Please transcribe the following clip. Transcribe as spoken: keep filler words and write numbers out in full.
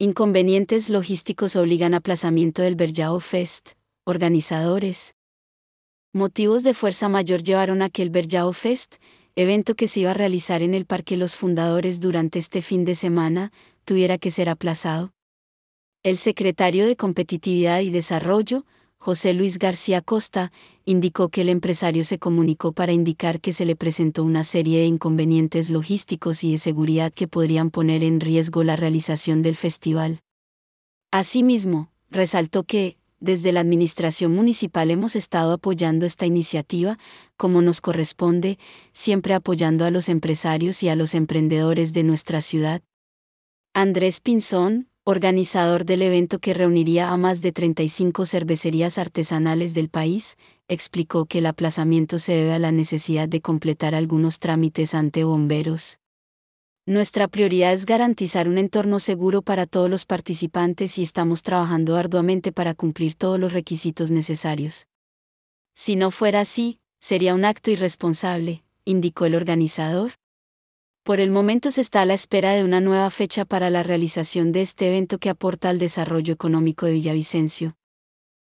Inconvenientes logísticos obligan a aplazamiento del Berjao Fest. Organizadores. Motivos de fuerza mayor llevaron a que el Berjao Fest, evento que se iba a realizar en el Parque Los Fundadores durante este fin de semana, tuviera que ser aplazado. El secretario de Competitividad y Desarrollo, José Luis García Costa, indicó que el empresario se comunicó para indicar que se le presentó una serie de inconvenientes logísticos y de seguridad que podrían poner en riesgo la realización del festival. Asimismo, resaltó que, desde la administración municipal hemos estado apoyando esta iniciativa, como nos corresponde, siempre apoyando a los empresarios y a los emprendedores de nuestra ciudad. Andrés Pinzón, organizador del evento que reuniría a más de treinta y cinco cervecerías artesanales del país, explicó que el aplazamiento se debe a la necesidad de completar algunos trámites ante bomberos. Nuestra prioridad es garantizar un entorno seguro para todos los participantes y estamos trabajando arduamente para cumplir todos los requisitos necesarios. Si no fuera así, sería un acto irresponsable, indicó el organizador. Por el momento se está a la espera de una nueva fecha para la realización de este evento que aporta al desarrollo económico de Villavicencio.